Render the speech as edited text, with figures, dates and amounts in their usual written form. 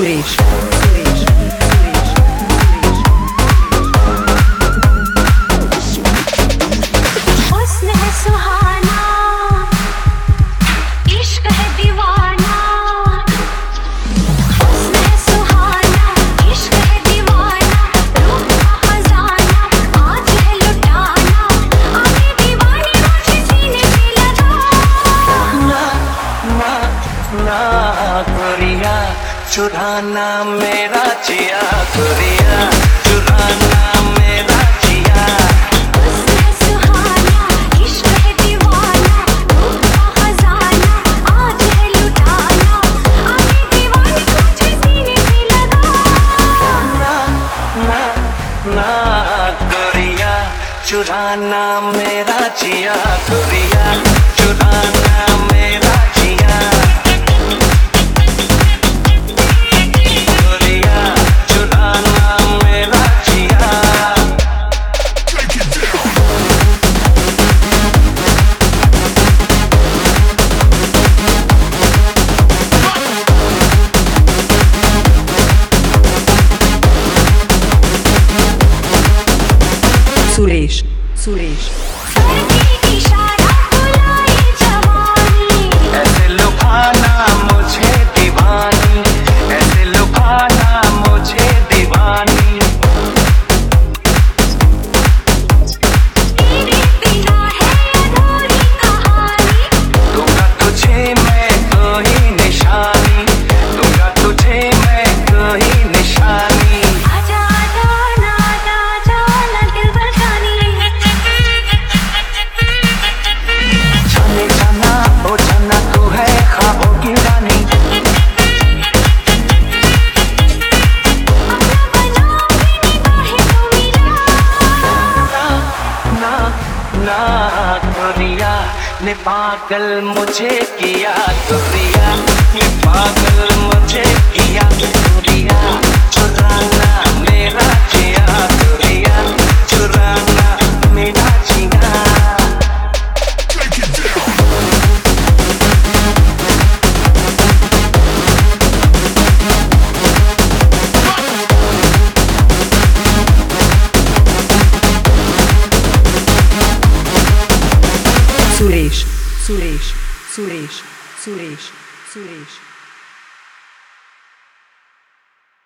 सुरेश हुस्न है सुहाना, इश्क है दीवाना। हुस्न है सुहाना, इश्क है दीवाना। रूह का खजाना आज है लुटाना। आगे दीवानी मुझे सीने से लगा। ना ना ना गोरिया चुराना मेरा जिया, गोरिया चुराना मेरा जिया। हुस्न है सुहाना, इश्क है दीवाना। रूह का खजाना आज है लुटाना। आगे दीवानी मुझे सीने से लगा। ना ना ना गोरिया चुराना मेरा जिया, गोरिया चुराना मेरा जिया। गोरिया चुराना मेरा जिया। सुरेश सुरेश करके इशारा बुलाए जवानी। ऐसे लुभाना मुझे दीवानी, ऐसे लुभाना मुझे दीवानी। तेरे बिना है अधूरी कहानी। दूंगा तुझे मैं कोई निशानी, दूंगा तुझे मैं कोई निशानी। आजा आजा ना आजा ना दिल बरसानी। जाने जाना ओ जाना तू है ख्वाबों की रानी। अपना बनाओगे निगाहें तो मेरा। ना ना ना गोरिया ने पागल मुझे किया, गोरिया ने पागल मुझे किया। गोरिया चुराना मेरा जिया, गोरिया चुराना मेरा जिया। सुरेश सुरेश सुरेश सुरेश सुरेश